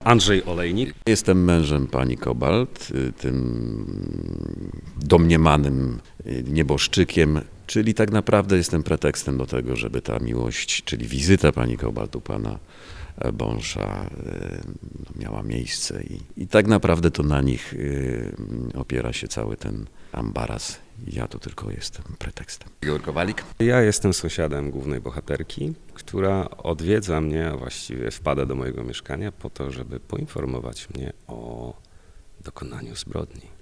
Andrzej Olejnik. Jestem mężem pani Kobalt, tym domniemanym nieboszczykiem, czyli tak naprawdę jestem pretekstem do tego, żeby ta miłość, czyli wizyta pani Kobalt u pana Bąsza miała miejsce i tak naprawdę to na nich opiera się cały ten ambaras. Ja tu tylko jestem pretekstem. Igor Kowalik. Ja jestem sąsiadem głównej bohaterki, która odwiedza mnie, a właściwie wpada do mojego mieszkania po to, żeby poinformować mnie o dokonaniu zbrodni.